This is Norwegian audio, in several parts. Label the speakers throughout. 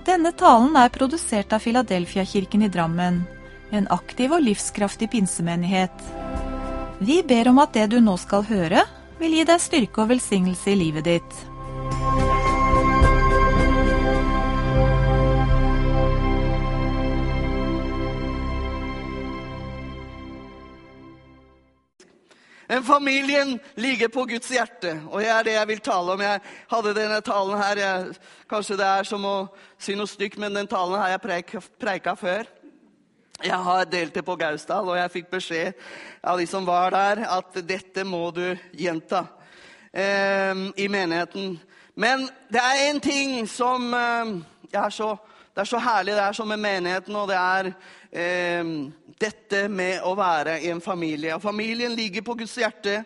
Speaker 1: Denne talen produsert av Philadelphia-kirken i Drammen, en aktiv og livskraftig pinsemenighet. Vi ber om at det du nå skal høre, vil gi deg styrke og velsignelse i livet ditt.
Speaker 2: Familien ligger på Guds hjerte, og det det jeg vil tale om. Jeg hadde denne talen her, kanskje det som å si noe stygt, men den talen har jeg preiket før. Jeg har delt det på Gausdal, og jeg fikk beskjed av de som var der, at dette må du gjenta i menigheten. Men det en ting som det så herlig, det som med menigheten, og det dette med å være i en familie. Og familien ligger på Guds hjerte,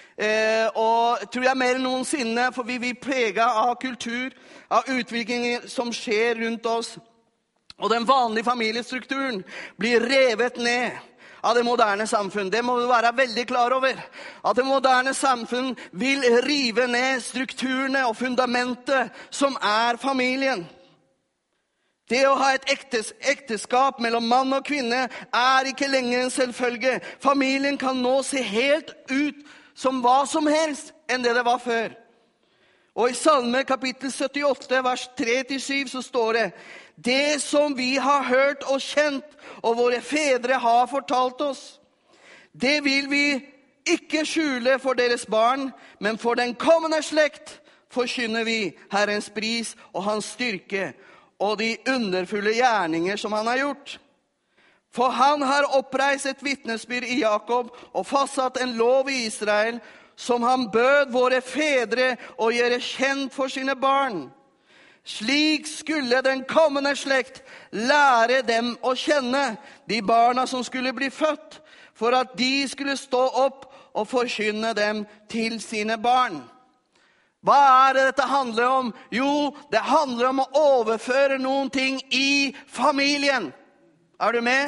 Speaker 2: og tror jeg mer enn noensinne, for vi preget av kultur, av utviklingen som skjer rundt oss. Og den vanlige familiestrukturen blir revet ned av det moderne samfunn. Det må du være veldig klar over. At det moderne samfunn vil rive ned strukturene og fundamentet som familien. Det å ha et ekteskap mellom mann og kvinne ikke lenger en selvfølge. Familien kan nå se helt ut som hva som helst enn det var før. Og i Salme kapittel 78, vers 3-7, så står det: Det som vi har hørt og kjent, og våre fedre har fortalt oss, det vil vi ikke skjule for deres barn, men for den kommende slekt forkynner vi Herrens pris og hans styrke, og de underfulle gjerninger som han har gjort. For han har oppreist et vittnesbyrd i Jakob og fastsatt en lov i Israel, som han bød våre fedre å gjøre kjent for sine barn. Slik skulle den kommende slekt lære dem å kjenne, de barna som skulle bli født, for at de skulle stå opp og forkynne dem til sine barn. Hva det dette handler om? Jo, det handler om å overføre noen ting i familien. Du med?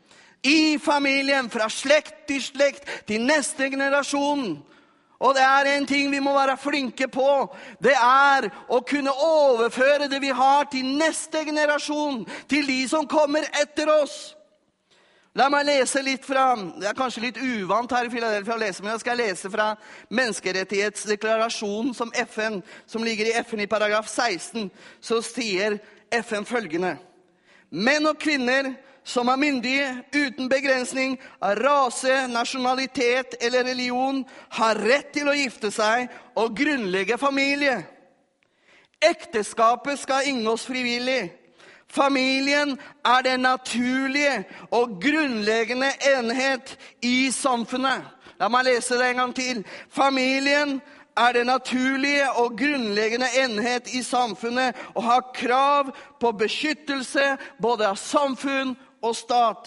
Speaker 2: I familien, fra slekt til neste generasjon. Og det en ting vi må være flinke på. Det å kunne overføre det vi har til neste generasjon, til de som kommer etter oss. La meg lese litt fra, det kanskje litt uvant her i Philadelphia å lese, men jeg skal lese fra menneskerettighetsdeklarasjonen som ligger i FN i paragraf 16, så sier FN følgende: Menn og kvinner som myndige, uten begrensning av rase, nasjonalitet eller religion, har rett til å gifte seg og grunnlegge familie. Ekteskapet skal inngås frivillig. Familien det naturlige og grunnleggende enhet i samfunnet. La meg lese det en gang til. Familien det naturlige og grunnleggende enhet i samfunnet og har krav på beskyttelse både av samfunn og stat.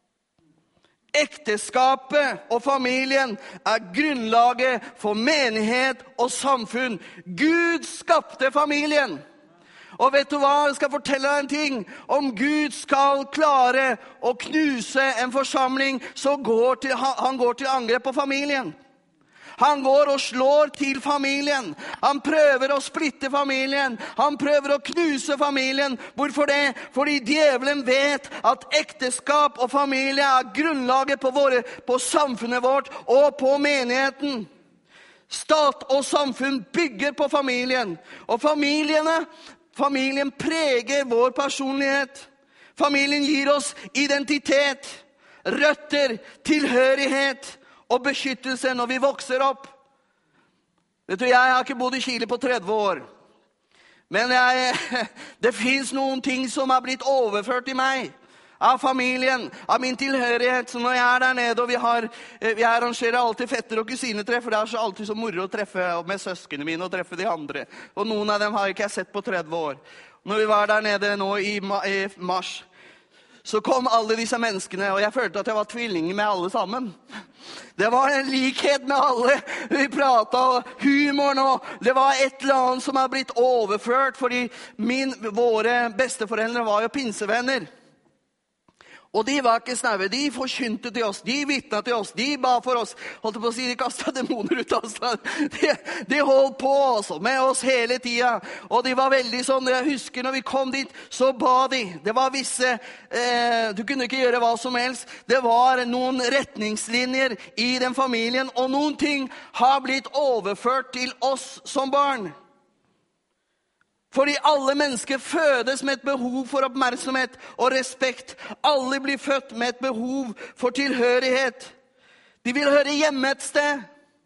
Speaker 2: Ekteskapet og familien grunnlaget for menighet og samfunn. Gud skapte familien. Og vet du hva, jeg skal fortelle deg en ting. Om Gud skal klare å knuse en forsamling, så han går til angrep på familien. Han går og slår til familien. Han prøver å splitte familien. Han prøver å knuse familien. Hvorfor det? Fordi djevelen vet at ekteskap og familie grunnlaget på samfunnet vårt og på menigheten. Stat og samfunn bygger på familien. Og familien preger vår personlighet. Familien gir oss identitet, røtter, tilhørighet og beskyttelse når vi vokser opp. Vet du, jeg har ikke bodd i Chile på 30 år. Men det finnes noen ting som har blitt overført i meg. Av familien, av min tilhørighet. Så når jeg der nede, og vi arrangerer alltid fetter- og kusinetreff, for det så alltid så moro å treffe med søskene mine og treffe de andre. Og noen av dem har ikke jeg sett på 30 år. Når vi var der nede nå i mars, så kom alle disse menneskene, og jeg følte at jeg var tvillinger med alle sammen. Det var en likhet med alle. Vi pratet om humoren, og det var et eller annet som har blitt overført, fordi våre besteforeldre var jo pinsevenner. Og de var ikke snaue, de forkynte til oss, de vittnet til oss, de ba for oss. Holdt på å si, de kastet demoner ut av oss. De holdt på også, med oss hele tiden. Og de var veldig sånn, jeg husker når vi kom dit, så ba de. Det var visse, du kunne ikke gjøre hva som helst. Det var noen retningslinjer i den familien, og noen ting har blitt overført til oss som barn. Fordi alle mennesker fødes med et behov for oppmerksomhet og respekt. Alle blir født med et behov for tilhørighet. De vil høre hjemme et sted.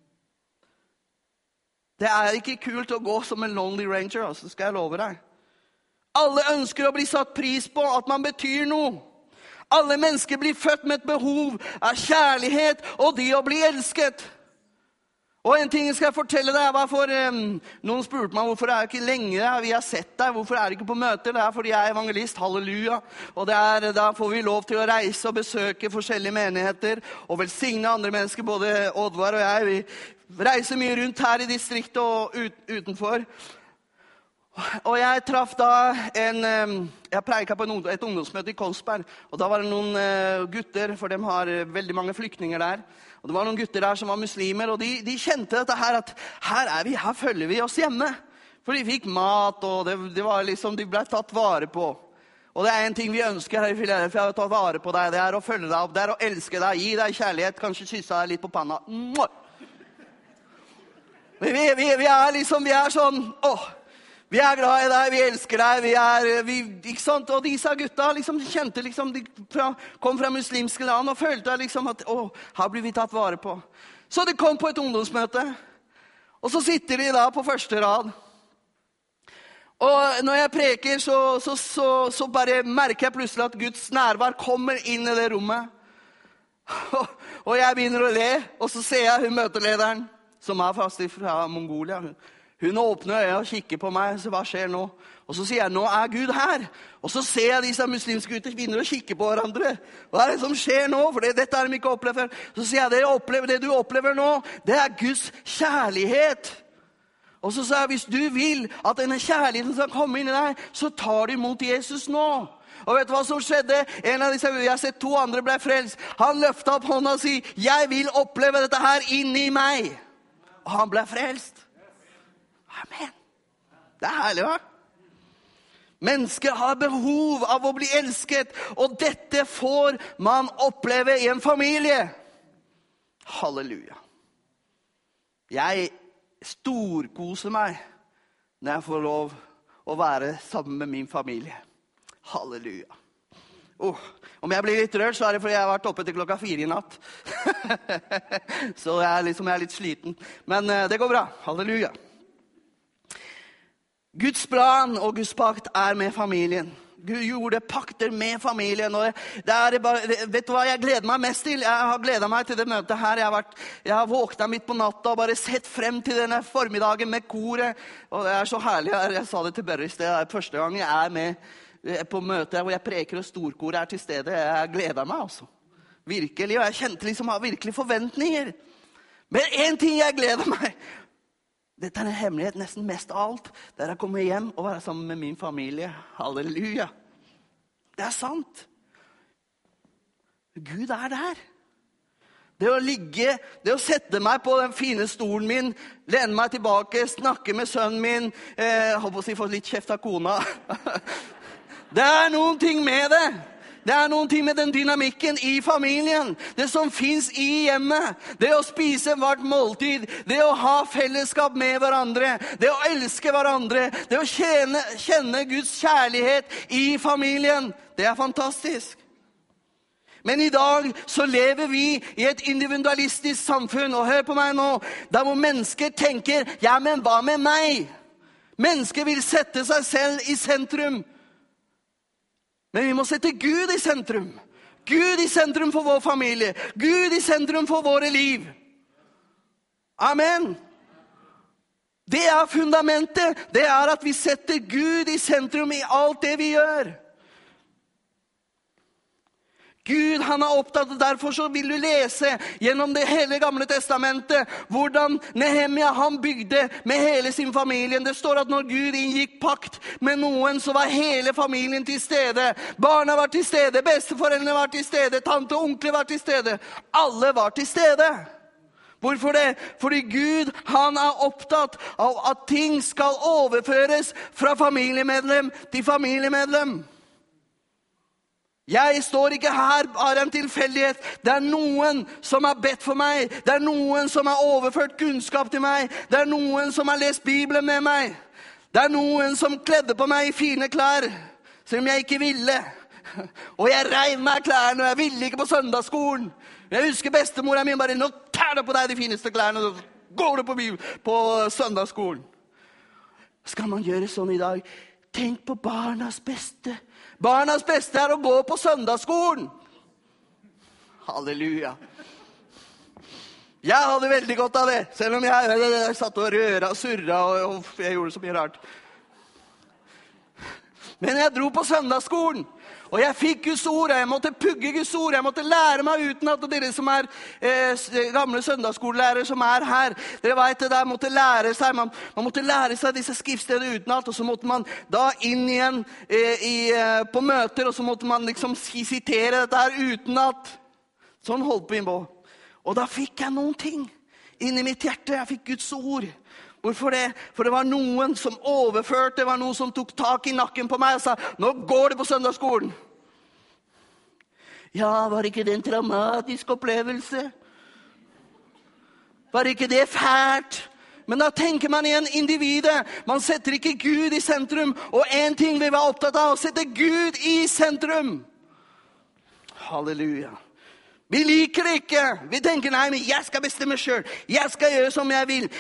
Speaker 2: Det er ikke kult å gå som en lonely ranger, altså, skal jeg love deg. Alle ønsker å bli satt pris på, at man betyr noe. Alle mennesker blir født med et behov av kjærlighet og de å bli elsket. Og en ting skal jeg fortelle deg, hvorfor noen spurte meg hvorfor er det ikke lenger vi har sett deg, hvorfor er det ikke på møter? Det er fordi jeg er evangelist, halleluja. Og da får vi lov til å reise og besøke forskjellige menigheter og velsigne andre mennesker, både Oddvar og jeg. Vi reiser mye rundt her i distriktet og utenfor. Og jeg traff da jeg preiket på et ungdomsmøte i Kolsberg, og da var det noen gutter, for de har veldig mange flyktninger der. Og det var noen gutter der som var muslimer, og de kjente dette her, at her følger vi oss hjemme. For de fikk mat, og det var liksom, de ble tatt vare på. Og det er en ting vi ønsker her i Philadelphia, å ta vare på deg, det er å følge deg opp, det er å elske deg, gi deg kjærlighet, kanskje kysse deg litt på panna. Vi er liksom, vi er sånn, vi er glad i deg, vi elsker deg, ikke sant? Og disse gutta liksom, de kjente, liksom, de kom fra muslimske land og følte liksom at, her blir vi tatt vare på. Så de kom på et ungdomsmøte, og så sitter de da på første rad. Og når jeg preker, så bare merker jeg plutselig at Guds nærvær kommer inn i det rommet. Og jeg begynner å le, og så ser jeg hun møtelederen, som er fast fra Mongolia. Hun åpner øynene og kikker på meg, så hva skjer nå? Og så sier jeg, nå er Gud her. Og så ser jeg disse muslimske gutter begynner å kikke på hverandre. Hva er det som skjer nå? For dette har de ikke opplevd før. Så sier jeg, det du opplever nå, det er Guds kjærlighet. Og så sa jeg, hvis du vil at denne kjærligheten skal komme inn i deg, så tar du imot Jesus nå. Og vet du hva som skjedde? En av disse, jeg har sett 2 andre ble frelst. Han løftet opp hånda og sier, jeg vil oppleve dette her inn i meg. Og han ble frelst. Amen. Det er herlig, hva? Mennesker har behov av å bli elsket, og dette får man oppleve i en familie. Halleluja. Jeg storkoser meg når jeg får lov å være sammen med min familie. Halleluja. Om jeg blir litt rørt, så er det fordi jeg har vært oppe til 4:00 i natt. Så jeg er litt sliten. Men det går bra. Halleluja. Guds plan og Guds pakt er med familien. Gud gjorde pakter med familien. Og vet du hva jeg gleder meg mest til? Jeg har gledet meg til det møtet her. Jeg har våknet midt på natta og bare sett frem til denne formiddagen med koret. Og det er så herlig. Jeg sa det til Børre i sted. Det er første gang jeg er med på møtet hvor jeg preker og storkoret er til stede. Jeg gleder meg altså. Virkelig. Og jeg kjente liksom, har virkelig forventninger. Men en ting jeg gleder meg. Dette er en hemmelighet nesten mest av alt. Det er å komme hjem og være sammen med min familie. Halleluja. Det er sant. Gud er der. Det å ligge, det å sette meg på den fine stolen min, lene meg tilbake, snakke med sønnen min, håper å si få litt kjeft av kona. Det er noen ting med det. Det er noen ting med den dynamikken i familien. Det som finnes i hjemmet. Det å spise hvert måltid. Det å ha fellesskap med hverandre. Det å elske hverandre. Det å kjenne Guds kjærlighet i familien. Det er fantastisk. Men i dag så lever vi i et individualistisk samfunn. Og hør på meg nå. Der hvor mennesker tenker, ja, men hva med meg? Mennesker vil sette seg selv i sentrum. Men vi må sette Gud i sentrum. Gud i sentrum for vår familie. Gud i sentrum for våre liv. Amen. Det er fundamentet. Det er at vi setter Gud i sentrum i alt det vi gjør. Gud, han er opptatt, og derfor så vil du lese gjennom det hele gamle testamentet, hvordan Nehemia, han bygde med hele sin familie. Det står at når Gud inngikk pakt med noen, så var hele familien til stede. Barna var til stede, besteforeldrene var til stede, tante og onkler var til stede. Alle var til stede. Hvorfor det? Fordi Gud, han er opptatt av at ting skal overføres fra familiemedlem til familiemedlem. Jeg står ikke her bare en tilfeldighet. Det er noen som har bedt for meg. Det er noen som har overført kunnskap til meg. Det er noen som har lest Bibelen med meg. Det er noen som kledde på meg i fine klær, som jeg ikke ville. Og jeg reiv meg klærne, og jeg ville ikke på søndagsskolen. Jeg husker bestemora mi bare, nå tar du på deg de fineste klærne, og så går du på søndagsskolen. Skal man gjøre sånn i dag? Tenk på barnas beste. Barnas beste er å gå på søndagsskolen. Halleluja. Jeg hadde veldig godt av det, selv om jeg satt og røra og surra, og jeg gjorde så mye rart. Men jeg dro på søndagsskolen, og jeg fikk Guds ord, jeg måtte pugge Guds ord, jeg måtte lære meg uten at dere som er gamle søndagsskolelærere som er her, dere vet det der, måtte lære seg, man måtte lære seg disse skriftstedene utenat, og så måtte man da inn igjen på møter, og så måtte man liksom sitere dette her utenat. Sånn holdt vi på. Og da fikk jeg noen ting inn i mitt hjerte, jeg fikk Guds ord. Hvorfor det? For det var noen som overførte, det var noen som tok tak i nakken på meg og sa, nå går det på søndagsskolen. Ja, var ikke det en traumatisk opplevelse? Var ikke det fælt? Men da tenker man igjen individet. Man setter ikke Gud i sentrum. Og en ting vi var opptatt av, å sette Gud i sentrum. Halleluja. Vi liker det ikke. Vi tenker, nei, men jeg skal bestemme selv. Jeg skal gjøre som jeg vil.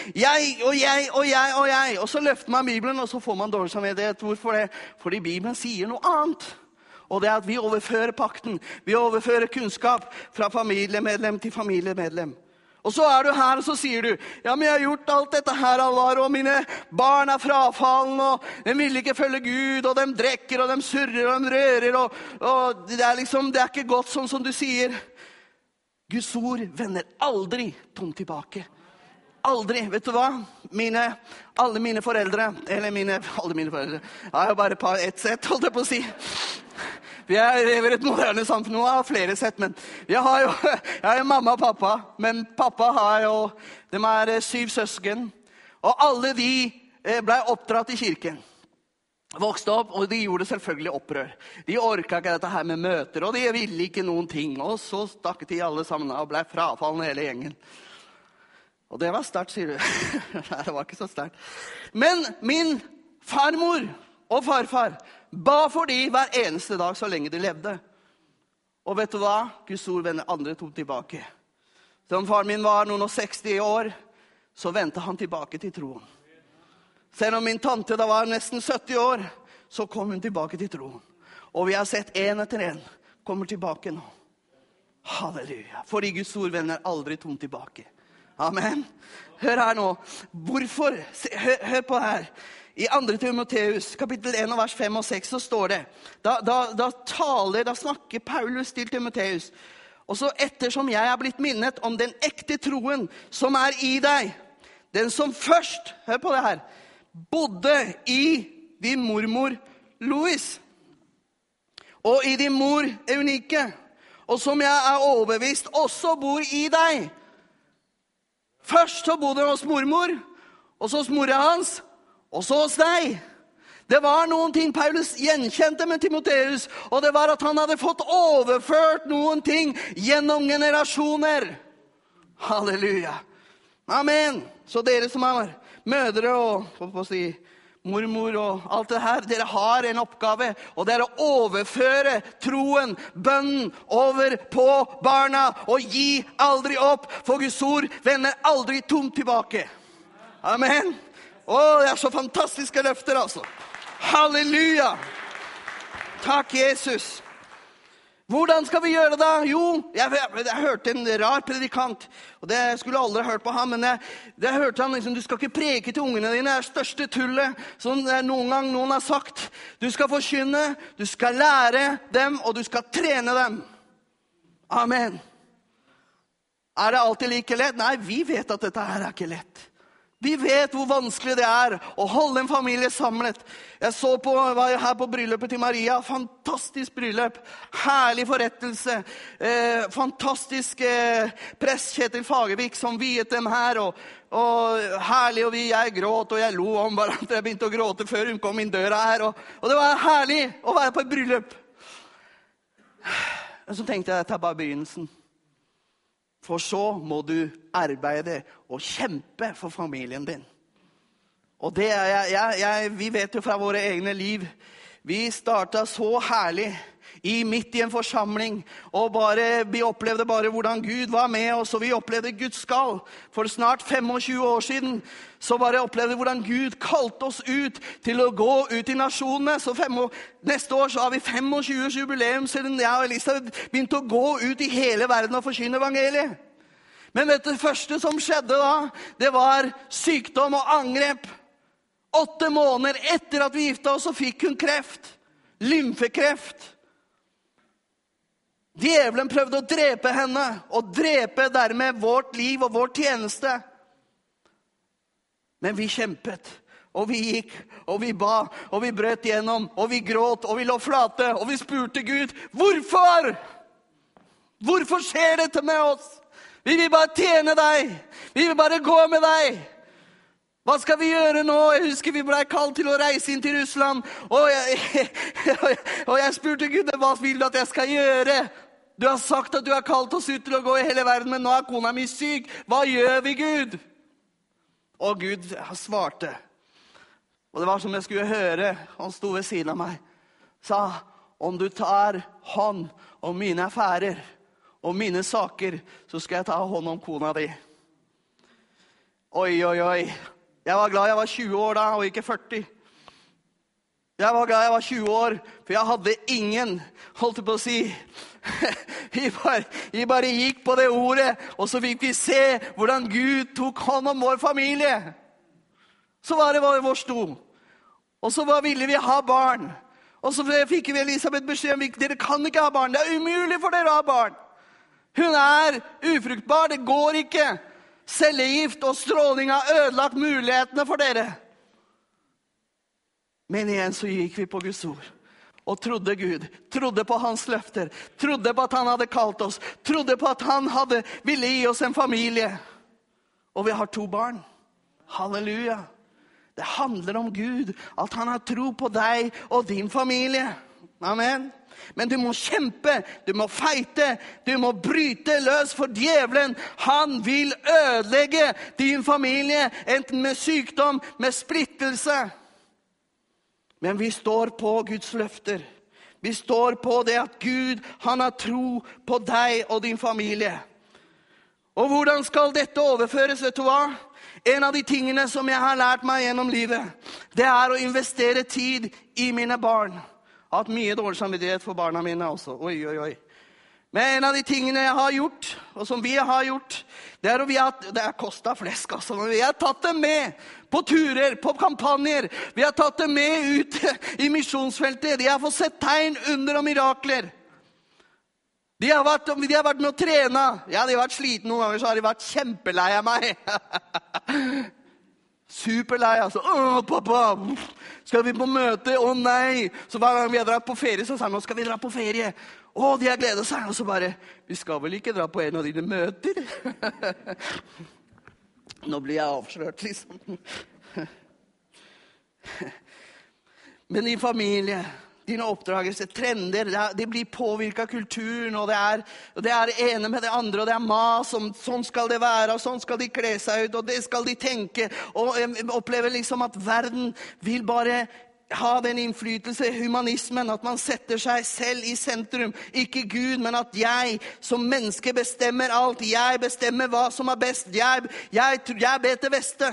Speaker 2: Jeg. Og så løfter man Bibelen, og så får man dårlig samvittighet. Hvorfor det? Fordi Bibelen sier noe annet. Og det er at vi overfører pakten. Vi overfører kunnskap fra familiemedlem til familiemedlem. Og så er du her, og så sier du, ja, men jeg har gjort alt dette her, Alvar, og mine barn er frafallen, og de vil ikke følge Gud, og de drekker, og de surrer, og de rører, og det er liksom, det er ikke godt sånn som du sier. Guds ord vender aldri tomt tilbake. Aldri. Vet du hva? Alle mine foreldre, jeg har jo bare ett sett, holdt jeg på å si. Vi lever et moderne samfunn, nå har flere sett, men jeg har jo mamma og pappa, men pappa har jo, de er 7 søsken, og alle de ble oppdratt i kirken. Vokste opp, og de gjorde selvfølgelig opprør. De orket ikke dette her med møter, og de ville ikke noen ting. Og så stakk de alle sammen og ble frafallende hele gjengen. Og det var sterkt, sier du. Nei, det var ikke så sterkt. Men min farmor og farfar ba for de hver eneste dag så lenge de levde. Og vet du hva? Guds ord vender andre to tilbake. Så om far min var noen og 60 år, så ventet han tilbake til troen. Selv om min tante da var nesten 70 år, så kom hun tilbake til troen. Og vi har sett en etter en kommer tilbake nå. Halleluja. Fordi Guds ord vender aldri tomt tilbake. Amen. Hør her nå. Hvorfor? Hør på her. I 2. Timoteus, kapittel 1, vers 5 og 6, så står det. Da snakker Paulus til Timoteus. Og så ettersom jeg har blitt minnet om den ekte troen som er i deg, den som først, hør på det her, bodde i din mormor Louis, og i din mor Eunike, og som jeg er overbevist også bor i deg. Først så bodde han hos mormor, og så hos mora hans, og så hos deg. Det var noen ting Paulus gjenkjente med Timoteus, og det var at han hadde fått overført noen ting gjennom generasjoner. Halleluja. Amen. Så dere som er mødre og mormor og alt det her, dere har en oppgave, og det er å overføre troen, bønnen over på barna, og gi aldri opp, for Guds ord vender aldri tomt tilbake. Amen. Det er så fantastiske løfter, altså. Halleluja. Takk, Jesus. Hvordan skal vi gjøre det da? Jo, jeg hørte en rar predikant, og det skulle jeg aldri hørt på ham, men jeg hørte han liksom, du skal ikke preke til ungene dine, det er største tullet, som noen gang noen har sagt. Du skal forkynne, du skal lære dem, og du skal trene dem. Amen. Det alltid like lett? Nei, vi vet at dette her ikke lett. Vi vet hvor vanskelig det å holde en familie samlet. Jeg var her på bryllupet til Maria. Fantastisk bryllup. Herlig forrettelse. Fantastisk prest Kjetil Fagervik som viet dem her. Og herlig, og jeg gråt, og jeg lo om hverandre. Jeg begynte å gråte før hun kom inn døra her. Og det var herlig å være på et bryllup. Og så tenkte jeg, dette bare begynnelsen. For så må du arbeide og kjempe for familien din. Og det vi vet jo fra våre egne liv. Vi startet så herlig midt i en forsamling, og vi opplevde bare hvordan Gud var med oss, og vi opplevde Guds kall. For snart 25 år siden, så opplevde vi hvordan Gud kalte oss ut til å gå ut i nasjonene. Så neste år så har vi 25 jubileum, siden jeg og Elisabeth begynte å gå ut i hele verden og forkynne evangeliet. Men vet du, det første som skjedde da, det var sykdom og angrep. 8 måneder etter at vi gifta oss, så fikk hun kreft. Lymfekreft. Djevelen prøvde å drepe henne, og drepe dermed vårt liv og vår tjeneste. Men vi kjempet, og vi gikk, og vi ba, og vi brøt gjennom, og vi gråt, og vi lå flate, og vi spurte Gud, hvorfor? Hvorfor skjer dette med oss? Vi vil bare tjene deg. Vi vil bare gå med deg. Hva skal vi gjøre nå? Jeg husker vi ble kalt til å reise inn til Russland, og jeg spurte Gud, hva vil du at jeg skal gjøre? Du har sagt at du har kalt oss ut til å gå i hele verden, men nå kona mi syk. Hva gjør vi, Gud? Og Gud svarte. Og det var som jeg skulle høre. Han sto ved siden av meg. Sa, om du tar hånd om mine affærer og mine saker, så skal jeg ta hånd om kona di. Oi, oi, oi. Jeg var glad jeg var 20 år da, og ikke 40. Jeg var glad jeg var 20 år, for jeg hadde ingen, holdt jeg på å si. Vi bare gikk på det ordet, og så fikk vi se hvordan Gud tok hånd om vår familie. Så var det vår sto. Og så ville vi ha barn. Og så fikk vi Elisabeth beskjed om, dere kan ikke ha barn. Det er umulig for dere å ha barn. Hun ufruktbar, det går ikke. Cellegift og stråling har ødelagt mulighetene for dere. Men igjen så gikk vi på Guds ord. Og trodde Gud, trodde på hans løfter, trodde på at han hadde kalt oss, trodde på at han ville gi oss en familie. Og vi har 2 barn. Halleluja. Det handler om Gud, at han har tro på deg og din familie. Amen. Men du må kjempe, du må feite, du må bryte løs for djevelen. Han vil ødelegge din familie, enten med sykdom, med splittelse. Men vi står på Guds løfter. Vi står på det at Gud, han har tro på deg og din familie. Og hvordan skal dette overføres, vet du hva? En av de tingene som jeg har lært meg gjennom livet, det å investere tid i mine barn. Jeg har hatt mye dårlig samvittighet for barna mine også. Oi, oi, oi. Men en av de tingene jeg har gjort, og som vi har gjort, det har kostet flesk, altså. Vi har tatt dem med på turer, på kampanjer. Vi har tatt dem med ut i misjonsfeltet. De har fått sett tegn, under og mirakler. De har vært med å trene. Ja, de har vært sliten noen ganger, så har de vært kjempelei av meg. Superlei, altså. Pappa, skal vi på møte? Nei. Så hver gang vi har dratt på ferie, så sa han, nå skal vi dra på ferie. De har gledet seg. Og så bare, vi skal vel ikke dra på en av dine møter? Nå blir jeg avslørt, liksom. Men din familie, dine oppdragelser, trender, de blir påvirket av kulturen, og det ene med det andre, og det mas om sånn skal det være, og sånn skal de kle seg ut, og det skal de tenke, og opplever liksom at verden vil bare ha den innflytelse, humanismen, at man setter seg selv i sentrum, ikke Gud, men at jeg som menneske bestemmer alt, jeg bestemmer hva som er best, jeg vet det beste.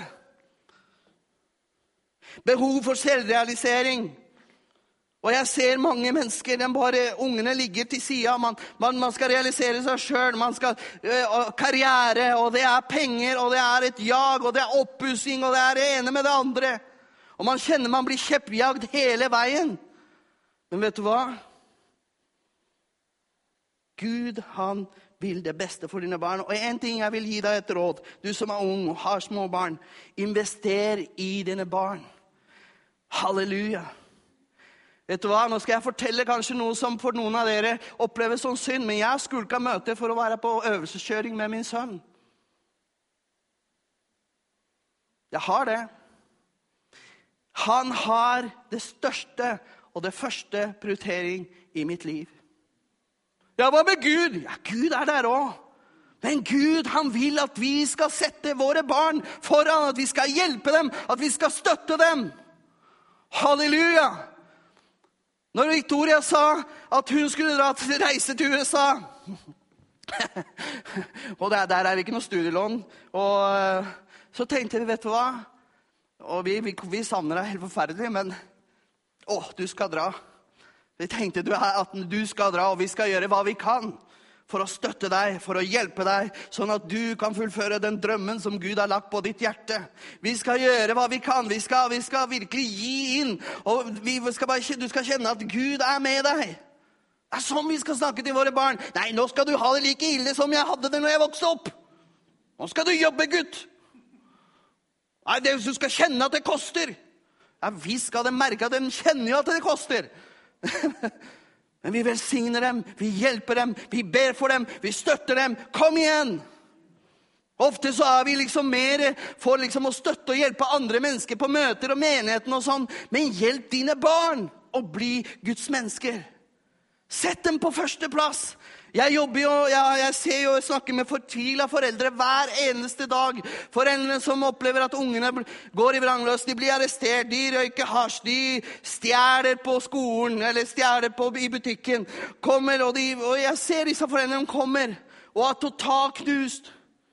Speaker 2: Behov for selvrealisering. Og jeg ser mange mennesker, ungene ligger til siden, man skal realisere seg selv, man skal karriere, og det er penger, og det er et jag, og det er oppussing, og det er det ene med det andre. Og man kjenner man blir kjeppjagd hele veien. Men vet du hva? Gud, han vil det beste for dine barn. Og en ting jeg vil gi deg et råd, du som er ung og har små barn, invester i dine barn. Halleluja. Vet du hva, nå skal jeg fortelle kanskje noe som for noen av dere oppleves som synd, men jeg skulket møte for å være på øvelseskjøring med min sønn. Jeg har det. Han har det største og det første prioritering i mitt liv. Ja, hva med Gud? Ja, Gud er der også. Men Gud, han vil at vi skal sette våre barn foran, at vi skal hjelpe dem, at vi skal støtte dem. Halleluja! Når Victoria sa at hun skulle reise til USA, og der er det ikke noe studielån, og så tenkte vi, vet du hva? Og vi savner deg helt forferdelig, men du skal dra. Vi tenkte at du skal dra, og vi skal gjøre hva vi kan for å støtte deg, for å hjelpe deg, sånn at du kan fullføre den drømmen som Gud har lagt på ditt hjerte. Vi skal gjøre hva vi kan, vi skal virkelig gi inn, og du skal kjenne at Gud er med deg. Det er sånn vi skal snakke til våre barn. Nei, nå skal du ha det like ille som jeg hadde det når jeg vokste opp. Nå skal du jobbe, gutt. Nei, du skal kjenne at det koster. Ja, vi skal det merke at de kjenner jo at det koster. Men vi velsigner dem, vi hjelper dem, vi ber for dem, vi støtter dem. Kom igjen! Ofte så er vi mer for å støtte og hjelpe andre mennesker på møter og menigheten og sånn. Men hjelp dine barn å bli Guds mennesker. Sett dem på første plass. Jeg jobber jo, jeg ser jo og snakker med fortvilet foreldre hver eneste dag. Foreldre som opplever at ungene går i vrangløs, de blir arrestert, de røyker hasj, de stjeler på skolen, eller stjeler i butikken. Og jeg ser disse foreldrene kommer, og er totalt knust.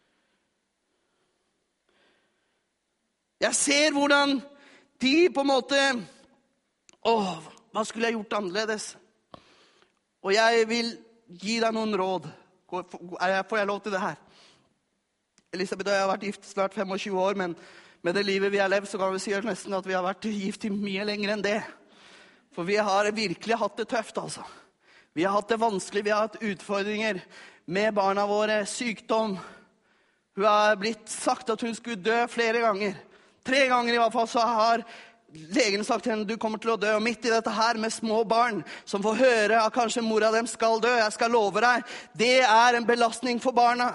Speaker 2: Jeg ser hvordan de på en måte, hva skulle jeg gjort annerledes? Og jeg vil gi deg noen råd. Får jeg lov til det her? Elisabeth og jeg har vært gift snart 25 år, men med det livet vi har levd, så kan vi si nesten at vi har vært gift i mye lenger enn det. For vi har virkelig hatt det tøft, altså. Vi har hatt det vanskelig, vi har hatt utfordringer med barna våre, sykdom. Hun har blitt sagt at hun skulle dø flere ganger. 3 ganger i hvert fall så har legen sagt til henne, du kommer til å dø, og midt i dette her med små barn, som får høre at kanskje mora dem skal dø, jeg skal love deg, det er en belastning for barna.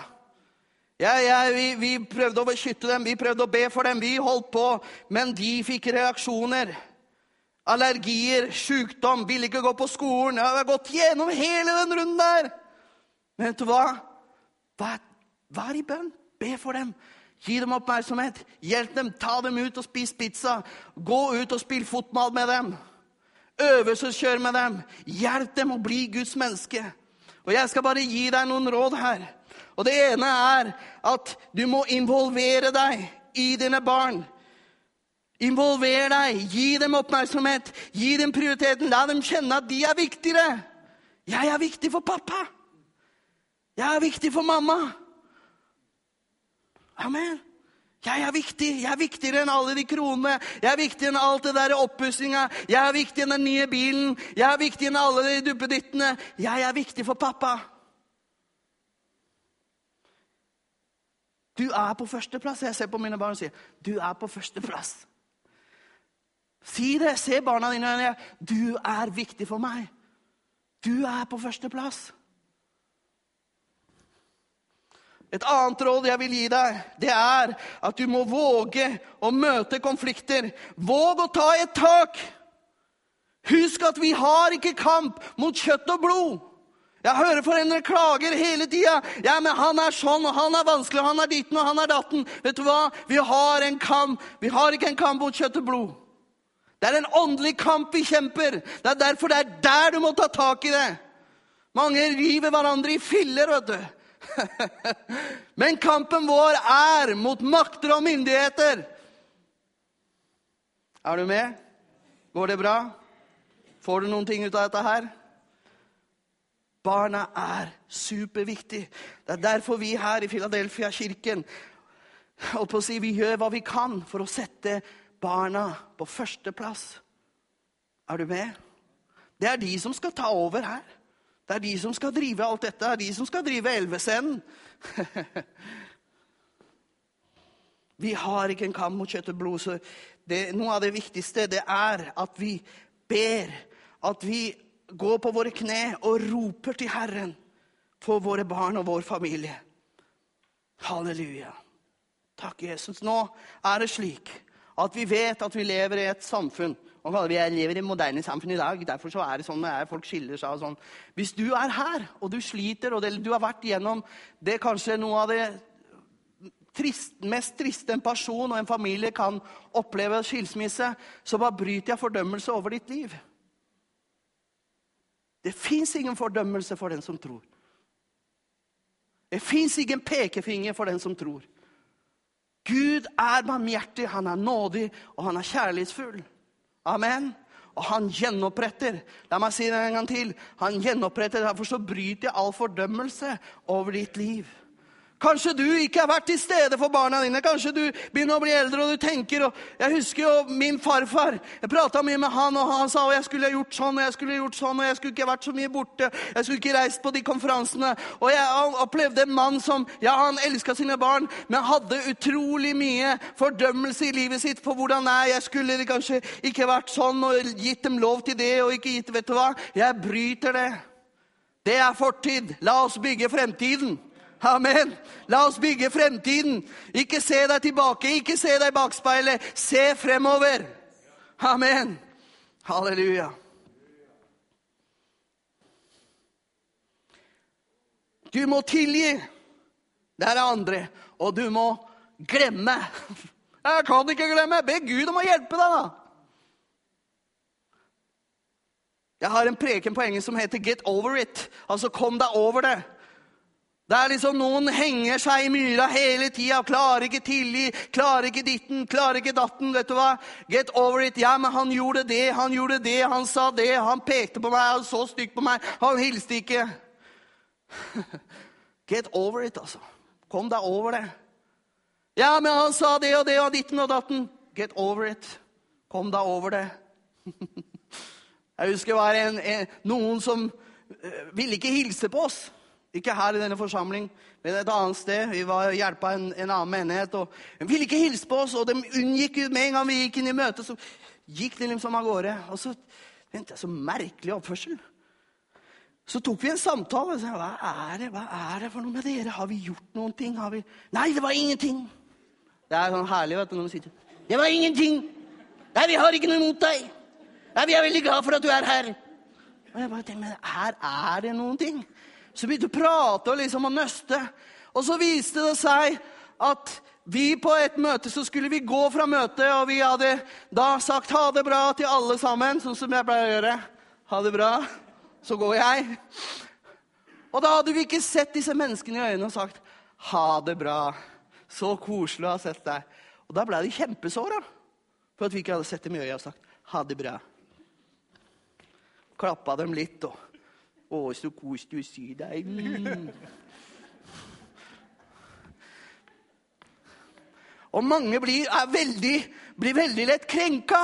Speaker 2: Vi prøvde å beskytte dem, vi prøvde å be for dem, vi holdt på, men de fikk reaksjoner, allergier, sykdom, ville ikke gå på skolen, jeg har gått gjennom hele den runden der. Men vet du hva? Vær i bønn, be for dem. Gi dem oppmerksomhet, hjelp dem, ta dem ut og spis pizza, gå ut og spill fotball med dem, øvelseskjør med dem, hjelp dem å bli Guds menneske. Og jeg skal bare gi deg noen råd her. Og det ene er at du må involvere deg i dine barn. Involver deg, gi dem oppmerksomhet, gi dem prioriteten, la dem kjenne at de er viktigere. Jeg er viktig for pappa. Jeg er viktig for mamma. Amen. Jeg er viktig. Jeg er viktigere enn alle de kronene. Jeg er viktigere enn alt det der oppussinga. Jeg er viktigere enn den nye bilen. Jeg er viktigere enn alle de duppedittene. Jeg er viktig for pappa. Du er på første plass. Jeg ser på mine barn og sier, du er på første plass. Si det, se barna dine. Du er viktig for meg. Du er på første plass. Et annet råd jeg vil gi deg, det er at du må våge å møte konflikter. Våg å ta et tak. Husk at vi har ikke kamp mot kjøtt og blod. Jeg hører foreldre klager hele tiden. Ja, men han er sånn, og han er vanskelig, og han er ditten, og han er datten. Vet du hva? Vi har en kamp. Vi har ikke en kamp mot kjøtt og blod. Det er en åndelig kamp vi kjemper. Det er derfor det er der du må ta tak i det. Mange river hverandre i filler, vet du. Men kampen vår er mot makter og myndigheter. Er du med? Går det bra? Får du noen ting ut av dette her? Barna er superviktig. Det er derfor vi her i Philadelphia-kirken vi gjør hva vi kan for å sette barna på første plass. Er du med? Det er de som skal ta over her. Det er de som skal drive alt dette. Det er de som skal drive elvesenden. Vi har ikke en kamp mot kjøtt og blod, så noe av det viktigste det er at vi ber, at vi går på våre kne og roper til Herren for våre barn og vår familie. Halleluja. Takk, Jesus. Nå er det slik at vi vet at vi lever i et samfunn, og vi lever i et moderne samfunn i dag, derfor så er det sånn at folk skiller seg og sånn. Hvis du er her, og du sliter, og du har vært gjennom det kanskje noe av det mest triste en person og en familie kan oppleve skilsmisse, så bare bryter jeg fordømmelse over ditt liv. Det finnes ingen fordømmelse for den som tror. Det finnes ingen pekefinger for den som tror. Gud er barmhjertig, han er nådig, og han er kjærlighetsfull. Amen. Og han gjenoppretter. La meg si det en gang til. Han gjenoppretter, derfor så bryter jeg all fordømmelse over ditt liv. Kanskje du ikke har vært til stede for barna dine. Kanskje du begynner å bli eldre og du tenker. Og jeg husker jo min farfar. Jeg pratet mye med han, og han sa at jeg skulle gjort sånn, og jeg skulle gjort sånn, og jeg skulle ikke vært så mye borte. Jeg skulle ikke reist på de konferansene. Og jeg opplevde en mann som, ja, han elsket sine barn, men hadde utrolig mye fordømmelse i livet sitt på hvordan jeg skulle kanskje ikke vært sånn, og gitt dem lov til det, og ikke gitt, vet du hva? Jeg bryter det. Det er fortid. La oss bygge fremtiden. Amen. La oss bygge fremtiden. Ikke se deg tilbake, ikke se deg i bakspeilet. Se fremover. Amen. Halleluja. Du må tilgi. Det er det andre. Og du må glemme. Jeg kan ikke glemme. Be Gud om å hjelpe deg da. Jeg har en preken på engelsk som heter Get Over It. Altså kom deg over det. Det er liksom noen henger seg i myra hele tiden, klarer ikke tilgi, klarer ikke ditten, klarer ikke datten, vet du hva? Get over it. Ja, men han gjorde det, han sa det, han pekte på meg, han så stygt på meg, han hilste ikke. Get over it, altså. Kom deg over det. Ja, men han sa det og det og ditten og datten. Get over it. Kom deg over det. Jeg husker det var noen som ville ikke hilse på oss. Ikke her i denne forsamling, men et annet sted. Vi var hjelpet en annen menighet, og de ville ikke hilse på oss, og de unngikk med en gang vi gikk inn i møte, så gikk de liksom av gårde. Og så tenkte jeg, så merkelig oppførsel. Så tok vi en samtale, og sa, hva er det for noe med dere? Har vi gjort noen ting? Nei, det var ingenting. Det er sånn herlig, vet du, når man sier, det var ingenting. Nei, vi har ikke noe imot deg. Nei, vi er veldig glad for at du er her. Og jeg bare tenkte, men her er det noen ting. Så begynte å prate og liksom å nøste. Og så viste det seg at vi på et møte, så skulle vi gå fra møtet, og vi hadde da sagt ha det bra til alle sammen, sånn som jeg pleier å gjøre. Ha det bra, så går jeg. Og da hadde vi ikke sett disse menneskene i øynene og sagt ha det bra, så koselig å ha sett deg. Og da ble de kjempesåret, for at vi ikke hadde sett dem i øynene og sagt ha det bra. Klappet dem litt og så koselig å si deg. Og mange blir veldig lett krenka.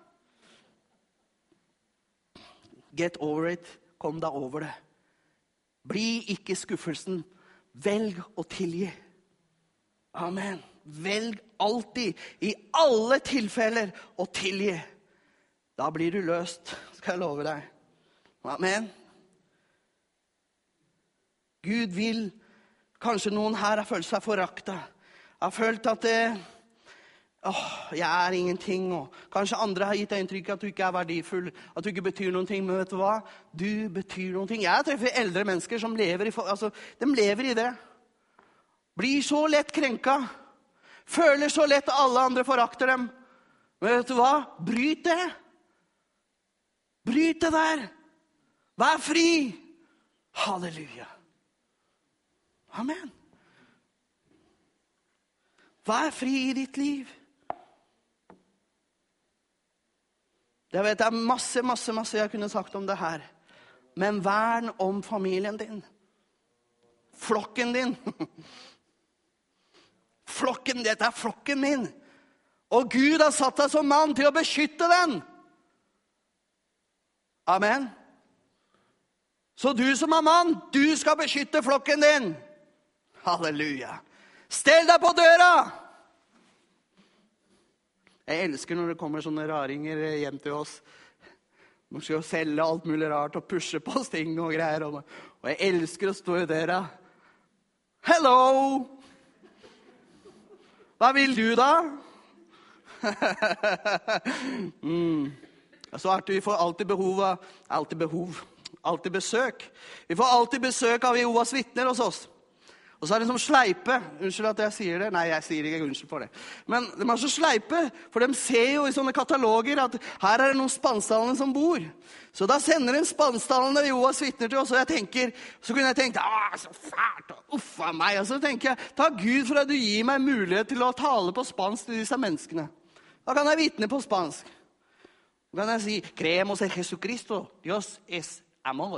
Speaker 2: Get over it. Kom deg over det. Bli ikke skuffelsen. Velg å tilgi. Amen. Velg alltid, i alle tilfeller, å tilgi. Da blir du løst, skal jeg love deg. Amen. Gud vil, kanskje noen her har følt seg foraktet, har følt at jeg er ingenting, og kanskje andre har gitt deg inntrykk at du ikke er verdifull, at du ikke betyr noen ting, men vet du hva? Du betyr noen ting. Jeg treffer eldre mennesker som lever de lever i det. Blir så lett krenka, føler så lett at alle andre forakter dem. Men vet du hva? Bryt det. Bryt det der. Vær fri. Halleluja. Amen. Vær fri i ditt liv. Jeg vet det er masse jeg kunne sagt om det her. Men vern om familien din. Flokken din. Dette er flokken min. Og Gud har satt deg som mann til å beskytte den. Amen. Så du som er mann, du skal beskytte flokken din. Halleluja. Stell deg på døra. Jeg elsker når det kommer sånne raringer hjem til oss. Man skal jo selge alt mulig rart og pushe på ting og greier. Og jeg elsker å stå i døra. Hello! Hva vil du da? Så vi får alltid besøk. Vi får alltid besøk av Jehovas vitner hos oss. Og så det som sleipe. Unnskyld at jeg sier det. Nei, jeg sier ikke unnskyld for det. Men de så sleipe, for de ser jo i sånne kataloger at her det noen spanstallene som bor. Så da sender en spanstallene Jehovas vitner til oss, og så kunne jeg tenkt, så fælt, uffa meg. Og så tenker jeg, takk Gud for at du gir meg mulighet til å tale på spansk til disse menneskene. Da kan jeg vitne på spansk. Da kan jeg si, creemos en Jesucristo, Dios es amor.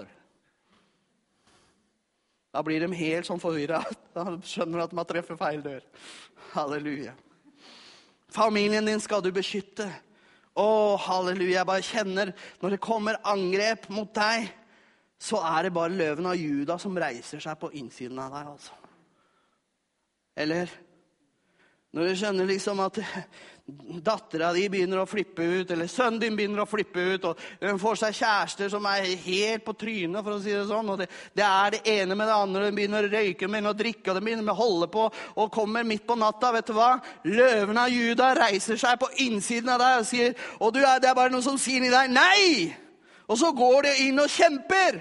Speaker 2: Da blir de helt sånn forvirret. Da skjønner de at man treffer feil dør. Halleluja. Familien din skal du beskytte. Halleluja. Jeg bare kjenner, når det kommer angrep mot deg, så det bare løven av Juda som reiser seg på innsiden av deg. Altså. Eller, når du skjønner liksom at datteren din begynner å flippe ut, eller sønnen din begynner å flippe ut, og hun får seg kjærester som helt på trynet, for å si det sånn, og det det ene med det andre, de begynner å røyke, de begynner å drikke, og de begynner å holde på, og kommer midt på natta, vet du hva? Løven av Juda reiser seg på innsiden av deg, og sier, og det bare noen som sier i deg, nei! Og så går det inn og kjemper.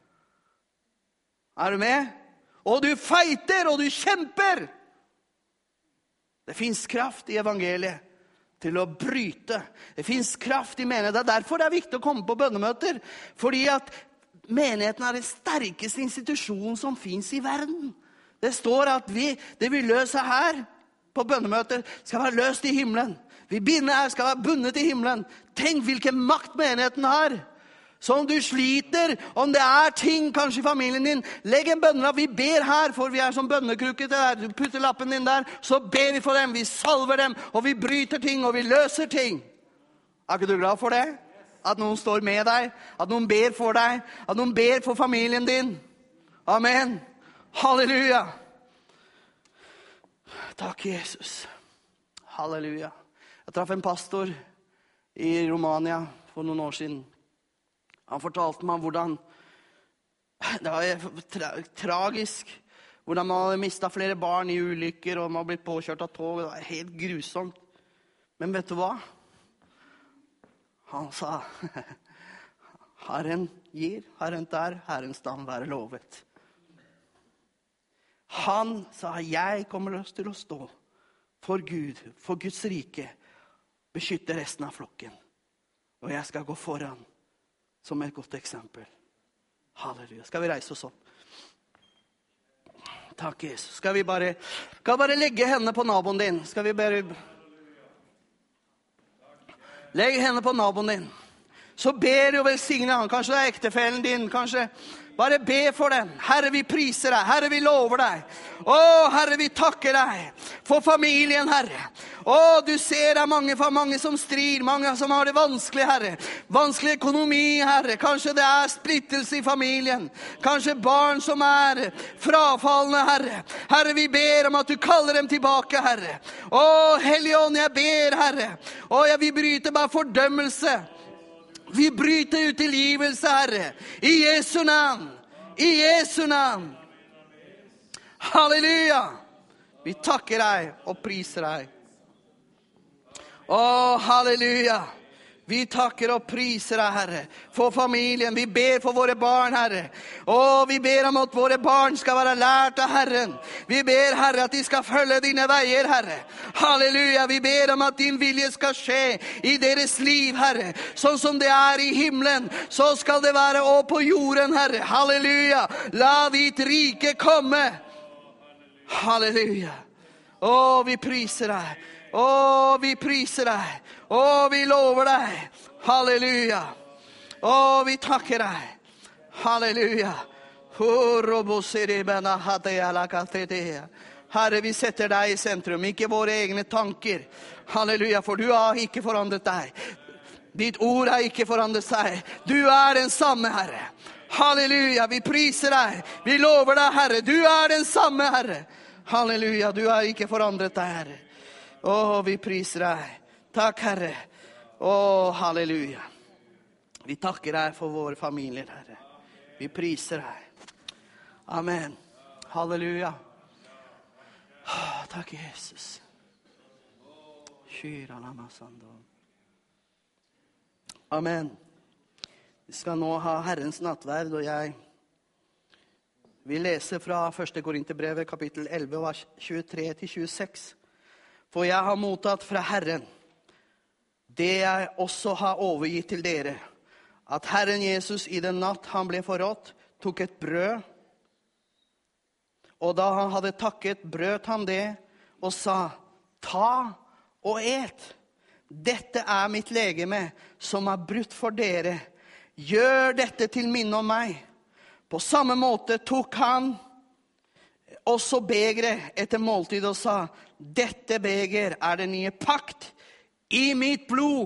Speaker 2: Du med? Og du fighter, og du kjemper. Det finnes kraft i evangeliet til å bryte. Det finnes kraft i menigheten. Derfor det viktig å komme på bønnemøter. Fordi at menigheten den sterkeste institusjonen som finnes i verden. Det står at det vi løser her på bønnemøter skal være løst i himmelen. Vi binder her skal være bundet i himmelen. Tenk hvilken makt menigheten har. Så om du sliter, om det ting kanskje i familien din, legg en bønnelapp. Vi ber her, for vi som bønnekrukke til deg. Du putter lappen din der, så ber vi for dem, vi salver dem, og vi bryter ting, og vi løser ting. Ikke du glad for det? At noen står med deg, at noen ber for deg, at noen ber for familien din. Amen. Halleluja. Takk, Jesus. Halleluja. Jeg traff en pastor i Romania for noen år siden. Han fortalte meg hvordan det var tragisk, hvordan man hadde mistet flere barn i ulykker, og man hadde blitt påkjørt av tog. Det var helt grusomt. Men vet du hva? Han sa, Herren gir, Herren tar, Herrens navn være lovet. Han sa, jeg kommer til å stå for Gud, for Guds rike, beskytte resten av flokken. Og jeg skal gå foran som et godt eksempel. Halleluja. Skal vi reise oss opp? Takk, Jesus. Skal vi bare legge hendene på naboen din? Skal vi bare legge hendene på naboen din? Så ber du velsigne han. Kanskje det ektefellen din. Kanskje bare be for dem. Herre, vi priser deg. Herre, vi lover deg. Herre, vi takker deg for familien, Herre. Du ser det mange som strir, mange som har det vanskelig, Herre. Vanskelig økonomi, Herre. Kanskje det splittelse i familien. Kanskje barn som frafallende, Herre. Herre, vi ber om at du kaller dem tilbake, Herre. Hellige Ånd, jeg ber, Herre. Vi bryter bare fordømmelse. Vi bryter ut tilgivelse, Herre. I Jesu navn. I Jesu navn. Halleluja. Vi takker deg og priser deg. Halleluja. Vi takker og priser deg, Herre, for familien. Vi ber for våre barn, Herre. Vi ber om at våre barn skal være lært av Herren. Vi ber, Herre, at de skal følge dine veier, Herre. Halleluja. Vi ber om at din vilje skal skje i deres liv, Herre. Sånn som det i himmelen, så skal det være også på jorden, Herre. Halleluja. La ditt rike komme. Halleluja. Vi priser deg. Vi priser deg. Vi lover deg. Halleluja. Vi takker deg. Halleluja. Herre, vi setter deg i sentrum, ikke våre egne tanker. Halleluja, for du har ikke forandret deg. Ditt ord har ikke forandret seg. Du den samme, Herre. Halleluja, vi priser deg. Vi lover deg, Herre. Du er den samme, Herre. Halleluja, du er ikke forandret deg, Herre. Vi priser deg. Takk, Herre. Halleluja. Vi takker deg for våre familier, Herre. Vi priser deg. Amen. Halleluja. Takk, Jesus. Amen. Vi skal nå ha Herrens nattverd, og jeg vil lese fra 1. Korinterbrevet, kapittel 11, vers 23-26. For jeg har mottatt fra Herren det jeg også har overgitt til dere, at Herren Jesus i den natt han ble forrådt, tok et brød, og da han hadde takket, brøt han det og sa, ta og et. Dette er mitt legeme som er brutt for dere. Gjør dette til minne om meg. På samme måte tok han også begeret etter måltid og sa, dette beger er den nye pakt i mitt blod.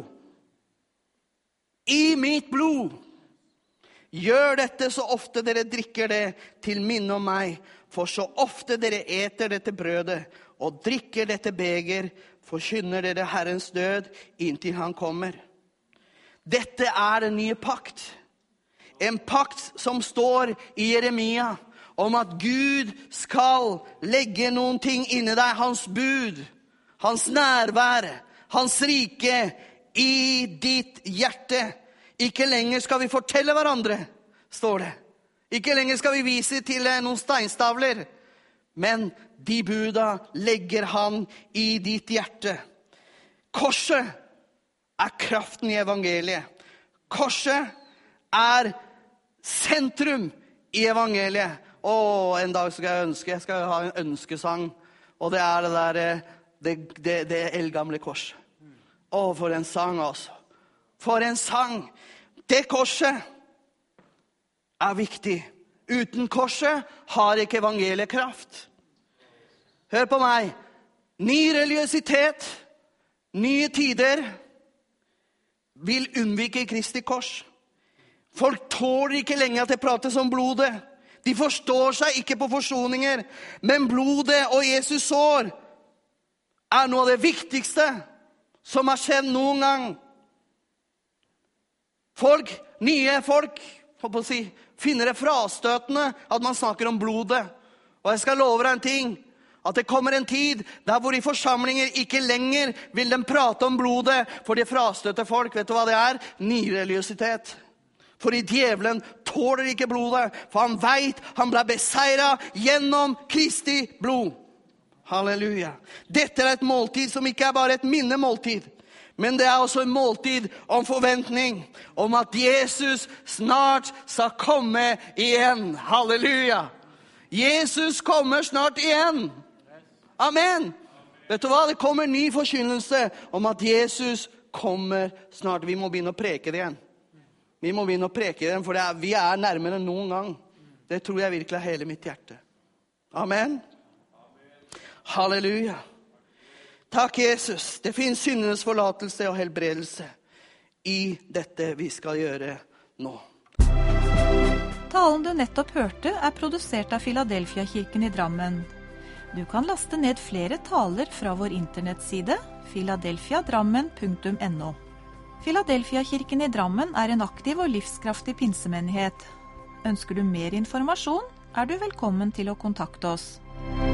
Speaker 2: I mitt blod. Gjør dette så ofte dere drikker det til minne om meg, for så ofte dere eter dette brødet og drikker dette beger, forkynner dere Herrens død inntil han kommer. Dette er den nye pakt. En pakt som står i Jeremia om at Gud skal legge noen ting inni deg, hans bud, hans nærvær, hans rike i ditt hjerte. Ikke lenger skal vi fortelle hverandre, står det. Ikke lenger skal vi vise til noen steinstavler, men de buda legger han i ditt hjerte. Korset er kraften i evangeliet. Korset er sentrum i evangeliet. En dag skal jeg skal ha en ønskesang, og det er det eldgamle korset. For en sang altså. For en sang. Det korset er viktig. Uten korset har ikke evangeliet kraft. Hør på meg. Ny religiøsitet, nye tider vil unnvike Kristi kors. Folk tåler ikke lenger at det prates om blodet. De forstår seg ikke på forsoninger, men blodet og Jesus sår er noe av det viktigste som har skjedd noen gang. Nye folk, finner det frastøtende at man snakker om blodet. Og jeg skal love deg en ting, at det kommer en tid der hvor i forsamlinger ikke lenger vil de prate om blodet, for de frastøter folk. Vet du hva det er? Nyreligiøsitet. For i djevelen tåler ikke blodet, for han vet han ble beseiret gjennom Kristi blod. Halleluja. Dette er et måltid som ikke er bare et minnemåltid, men det er også en måltid om forventning, om at Jesus snart skal komme igjen. Halleluja. Jesus kommer snart igjen. Amen. Vet du hva? Det kommer ny forkynnelse om at Jesus kommer snart. Vi må begynne å preke det igjen. Vi må begynne å preke det, for vi er nærmere enn noen gang. Det tror jeg virkelig er hele mitt hjerte. Amen. Halleluja. Takk, Jesus. Det finnes syndenes forlatelse og helbredelse i dette vi skal gjøre nå.
Speaker 1: Talen du nettopp hørte er produsert av Filadelfia-kirken i Drammen. Du kan laste ned flere taler fra vår internettside filadelfiadrammen.no. Filadelfia-kirken i Drammen er en aktiv og livskraftig pinsemenighet. Ønsker du mer informasjon, er du velkommen til å kontakte oss.